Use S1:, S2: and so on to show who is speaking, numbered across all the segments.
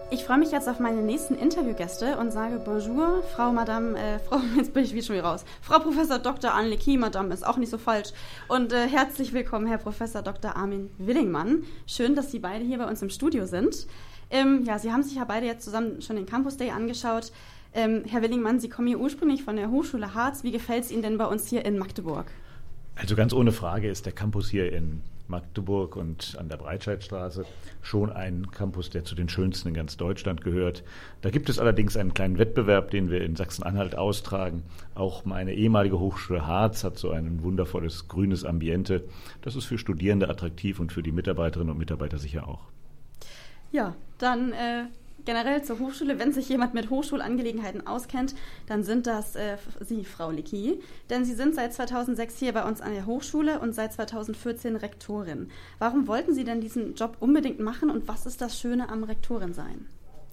S1: Ich freue mich jetzt auf meine nächsten Interviewgäste und sage Bonjour, jetzt bin ich wieder schon wieder raus. Frau Professor Dr. Anne Lecky, Madame ist auch nicht so falsch. Und herzlich willkommen, Herr Professor Dr. Armin Willingmann. Schön, dass Sie beide hier bei uns im Studio sind. Sie haben sich ja beide jetzt zusammen schon den Campus Day angeschaut. Herr Willingmann, Sie kommen hier ursprünglich von der Hochschule Harz. Wie gefällt es Ihnen denn bei uns hier in Magdeburg?
S2: Also ganz ohne Frage ist der Campus hier in Magdeburg und an der Breitscheidstraße schon ein Campus, der zu den schönsten in ganz Deutschland gehört. Da gibt es allerdings einen kleinen Wettbewerb, den wir in Sachsen-Anhalt austragen. Auch meine ehemalige Hochschule Harz hat so ein wundervolles grünes Ambiente. Das ist für Studierende attraktiv und für die Mitarbeiterinnen und Mitarbeiter sicher auch.
S1: Ja, dann generell zur Hochschule, wenn sich jemand mit Hochschulangelegenheiten auskennt, dann sind das Sie, Frau Lecky. Denn Sie sind seit 2006 hier bei uns an der Hochschule und seit 2014 Rektorin. Warum wollten Sie denn diesen Job unbedingt machen und was ist das Schöne am Rektorin sein?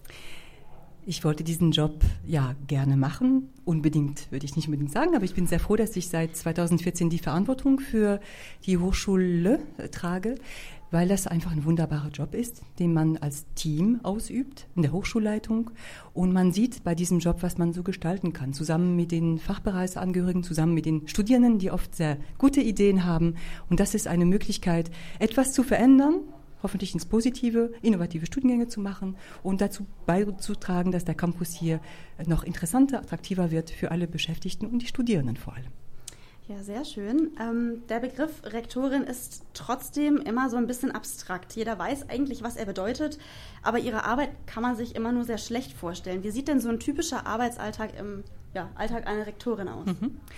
S3: Ich wollte diesen Job gerne machen. Unbedingt würde ich nicht unbedingt sagen, aber ich bin sehr froh, dass ich seit 2014 die Verantwortung für die Hochschule trage, weil das einfach ein wunderbarer Job ist, den man als Team ausübt in der Hochschulleitung. Und man sieht bei diesem Job, was man so gestalten kann, zusammen mit den Fachbereichsangehörigen, zusammen mit den Studierenden, die oft sehr gute Ideen haben. Und das ist eine Möglichkeit, etwas zu verändern, hoffentlich ins Positive, innovative Studiengänge zu machen und dazu beizutragen, dass der Campus hier noch interessanter, attraktiver wird für alle Beschäftigten und die Studierenden vor allem.
S1: Ja, sehr schön. Der Begriff Rektorin ist trotzdem immer so ein bisschen abstrakt. Jeder weiß eigentlich, was er bedeutet, aber ihre Arbeit kann man sich immer nur sehr schlecht vorstellen. Wie sieht denn so ein typischer Arbeitsalltag im Alltag einer Rektorin aus?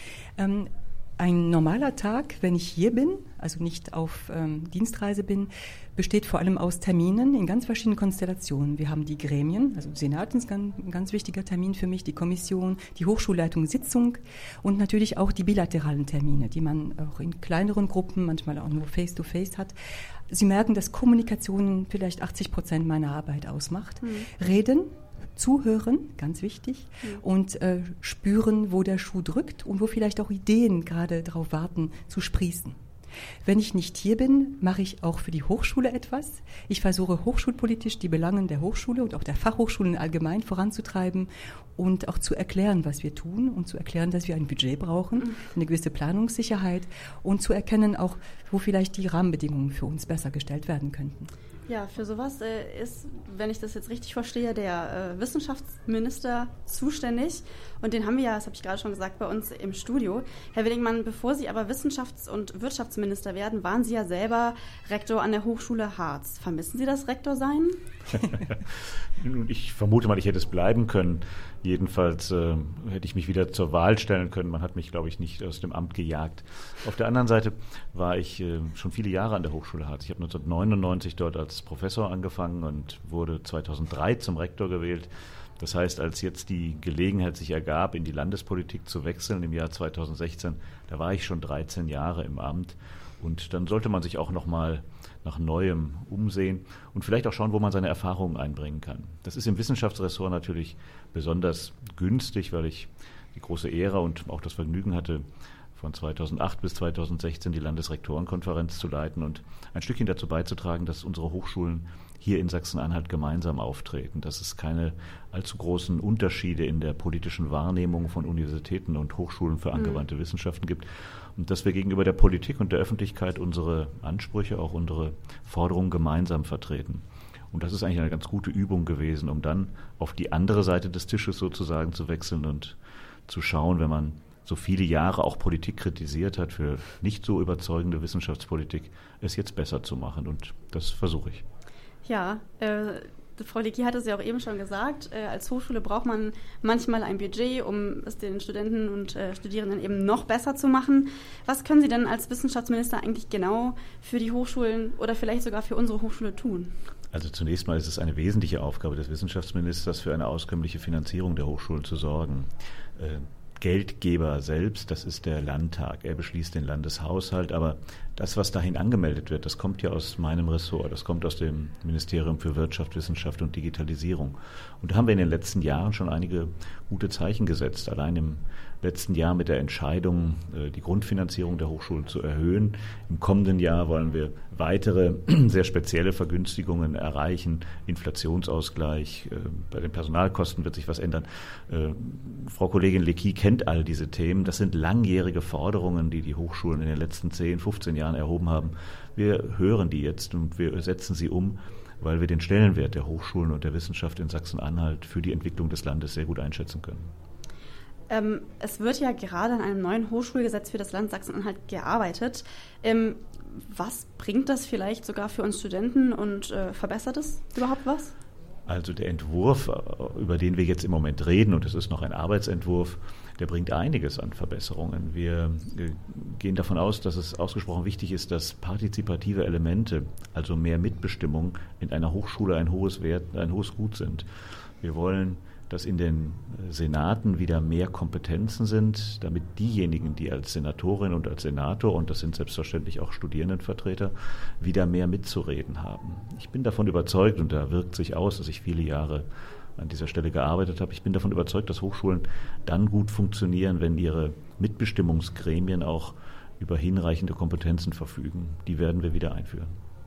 S3: Ein normaler Tag, wenn ich hier bin, also nicht auf Dienstreise bin, besteht vor allem aus Terminen in ganz verschiedenen Konstellationen. Wir haben die Gremien, also Senat ist ein ganz wichtiger Termin für mich, die Kommission, die Hochschulleitung, Sitzung und natürlich auch die bilateralen Termine, die man auch in kleineren Gruppen, manchmal auch nur face-to-face hat. Sie merken, dass Kommunikation vielleicht 80% meiner Arbeit ausmacht. Reden, zuhören, ganz wichtig, und spüren, wo der Schuh drückt und wo vielleicht auch Ideen gerade darauf warten, zu sprießen. Wenn ich nicht hier bin, mache ich auch für die Hochschule etwas. Ich versuche hochschulpolitisch die Belange der Hochschule und auch der Fachhochschulen allgemein voranzutreiben und auch zu erklären, was wir tun und zu erklären, dass wir ein Budget brauchen, eine gewisse Planungssicherheit und zu erkennen auch, wo vielleicht die Rahmenbedingungen für uns besser gestellt werden könnten.
S1: Ja, für sowas ist, wenn ich das jetzt richtig verstehe, der Wissenschaftsminister zuständig. Und den haben wir ja, das habe ich gerade schon gesagt, bei uns im Studio. Herr Willingmann, bevor Sie aber Wissenschafts- und Wirtschaftsminister werden, waren Sie ja selber Rektor an der Hochschule Harz. Vermissen Sie das Rektorsein?
S2: Ich vermute mal, ich hätte es bleiben können. Jedenfalls hätte ich mich wieder zur Wahl stellen können. Man hat mich, glaube ich, nicht aus dem Amt gejagt. Auf der anderen Seite war ich schon viele Jahre an der Hochschule Harz. Ich habe 1999 dort als Professor angefangen und wurde 2003 zum Rektor gewählt. Das heißt, als jetzt die Gelegenheit sich ergab, in die Landespolitik zu wechseln im Jahr 2016, da war ich schon 13 Jahre im Amt. Und dann sollte man sich auch nochmal nach Neuem umsehen und vielleicht auch schauen, wo man seine Erfahrungen einbringen kann. Das ist im Wissenschaftsressort natürlich besonders günstig, weil ich die große Ehre und auch das Vergnügen hatte, von 2008 bis 2016 die Landesrektorenkonferenz zu leiten und ein Stückchen dazu beizutragen, dass unsere Hochschulen hier in Sachsen-Anhalt gemeinsam auftreten, dass es keine allzu großen Unterschiede in der politischen Wahrnehmung von Universitäten und Hochschulen für angewandte Wissenschaften gibt und dass wir gegenüber der Politik und der Öffentlichkeit unsere Ansprüche, auch unsere Forderungen gemeinsam vertreten. Und das ist eigentlich eine ganz gute Übung gewesen, um dann auf die andere Seite des Tisches sozusagen zu wechseln und zu schauen, wenn man so viele Jahre auch Politik kritisiert hat für nicht so überzeugende Wissenschaftspolitik, es jetzt besser zu machen. Und das versuche ich.
S1: Ja, Frau Lecky hat es ja auch eben schon gesagt, als Hochschule braucht man manchmal ein Budget, um es den Studenten und Studierenden eben noch besser zu machen. Was können Sie denn als Wissenschaftsminister eigentlich genau für die Hochschulen oder vielleicht sogar für unsere Hochschule tun?
S2: Also zunächst mal ist es eine wesentliche Aufgabe des Wissenschaftsministers, für eine auskömmliche Finanzierung der Hochschulen zu sorgen. Geldgeber selbst, das ist der Landtag. Er beschließt den Landeshaushalt, aber das, was dahin angemeldet wird, das kommt ja aus meinem Ressort, das kommt aus dem Ministerium für Wirtschaft, Wissenschaft und Digitalisierung. Und da haben wir in den letzten Jahren schon einige gute Zeichen gesetzt. Allein im letzten Jahr mit der Entscheidung, die Grundfinanzierung der Hochschulen zu erhöhen. Im kommenden Jahr wollen wir weitere sehr spezielle Vergünstigungen erreichen, Inflationsausgleich, bei den Personalkosten wird sich was ändern. Frau Kollegin Lecky kennt all diese Themen. Das sind langjährige Forderungen, die die Hochschulen in den letzten 10, 15 Jahren erhoben haben. Wir hören die jetzt und wir setzen sie um, weil wir den Stellenwert der Hochschulen und der Wissenschaft in Sachsen-Anhalt für die Entwicklung des Landes sehr gut einschätzen können.
S1: Es wird ja gerade an einem neuen Hochschulgesetz für das Land Sachsen-Anhalt gearbeitet. Was bringt das vielleicht sogar für uns Studenten und verbessert es überhaupt was?
S2: Also der Entwurf, über den wir jetzt im Moment reden, und es ist noch ein Arbeitsentwurf, der bringt einiges an Verbesserungen. Wir gehen davon aus, dass es ausgesprochen wichtig ist, dass partizipative Elemente, also mehr Mitbestimmung, in einer Hochschule ein hohes Gut sind. Wir wollen, dass in den Senaten wieder mehr Kompetenzen sind, damit diejenigen, die als Senatorin und als Senator, und das sind selbstverständlich auch Studierendenvertreter, wieder mehr mitzureden haben. Ich bin davon überzeugt, und da wirkt sich aus, dass ich viele Jahre an dieser Stelle gearbeitet habe, ich bin davon überzeugt, dass Hochschulen dann gut funktionieren, wenn ihre Mitbestimmungsgremien auch über hinreichende Kompetenzen verfügen. Die werden wir wieder einführen.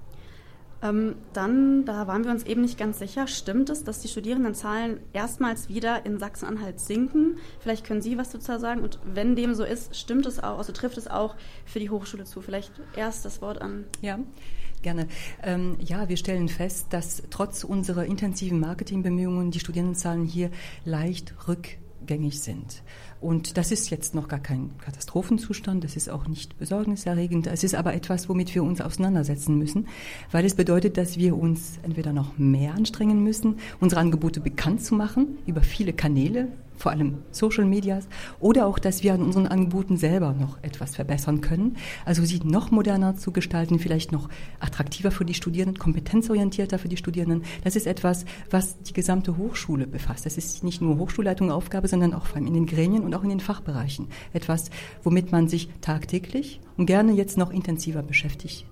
S1: Dann, da waren wir uns eben nicht ganz sicher, stimmt es, dass die Studierendenzahlen erstmals wieder in Sachsen-Anhalt sinken? Vielleicht können Sie was dazu sagen. Und wenn dem so ist, stimmt es auch, also trifft es auch für die Hochschule zu? Vielleicht erst das Wort an.
S3: Ja, gerne. Ja, wir stellen fest, dass trotz unserer intensiven Marketingbemühungen die Studierendenzahlen hier leicht rückgängig sind. Und das ist jetzt noch gar kein Katastrophenzustand, das ist auch nicht besorgniserregend. Es ist aber etwas, womit wir uns auseinandersetzen müssen, weil es bedeutet, dass wir uns entweder noch mehr anstrengen müssen, unsere Angebote bekannt zu machen über viele Kanäle, vor allem Social Medias, oder auch, dass wir an unseren Angeboten selber noch etwas verbessern können. Also sie noch moderner zu gestalten, vielleicht noch attraktiver für die Studierenden, kompetenzorientierter für die Studierenden. Das ist etwas, was die gesamte Hochschule befasst. Das ist nicht nur Hochschulleitungsaufgabe, sondern auch vor allem in den Gremien und auch in den Fachbereichen. Etwas, womit man sich tagtäglich und gerne jetzt noch intensiver beschäftigt.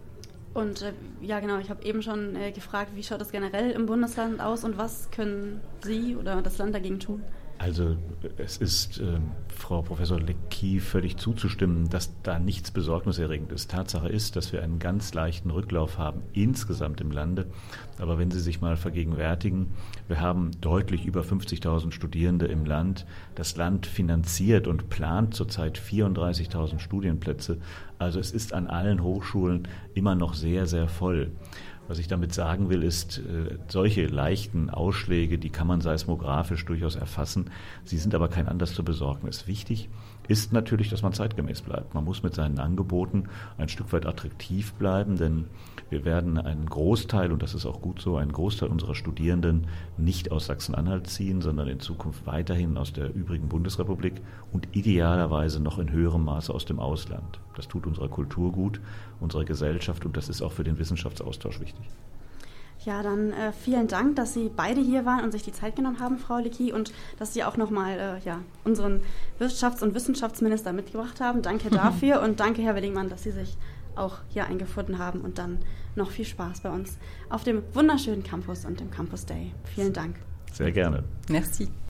S1: Und ja, genau, ich habe eben schon gefragt, wie schaut es generell im Bundesland aus und was können Sie oder das Land dagegen tun?
S2: Also es ist Frau Professor Lecky völlig zuzustimmen, dass da nichts besorgniserregend ist. Tatsache ist, dass wir einen ganz leichten Rücklauf haben insgesamt im Lande. Aber wenn Sie sich mal vergegenwärtigen, wir haben deutlich über 50.000 Studierende im Land. Das Land finanziert und plant zurzeit 34.000 Studienplätze. Also es ist an allen Hochschulen immer noch sehr, sehr voll. Was ich damit sagen will, ist, solche leichten Ausschläge, die kann man seismografisch durchaus erfassen. Sie sind aber kein Anlass zur Besorgnis. Wichtig ist natürlich, dass man zeitgemäß bleibt. Man muss mit seinen Angeboten ein Stück weit attraktiv bleiben, denn wir werden einen Großteil, und das ist auch gut so, einen Großteil unserer Studierenden nicht aus Sachsen-Anhalt ziehen, sondern in Zukunft weiterhin aus der übrigen Bundesrepublik und idealerweise noch in höherem Maße aus dem Ausland. Das tut unserer Kultur gut, unserer Gesellschaft, und das ist auch für den Wissenschaftsaustausch wichtig.
S1: Ja, dann vielen Dank, dass Sie beide hier waren und sich die Zeit genommen haben, Frau Lecky, und dass Sie auch nochmal unseren Wirtschafts- und Wissenschaftsminister mitgebracht haben. Danke dafür und danke, Herr Willingmann, dass Sie sich auch hier eingefunden haben, und dann noch viel Spaß bei uns auf dem wunderschönen Campus und dem Campus Day. Vielen Dank.
S2: Sehr gerne.
S3: Merci.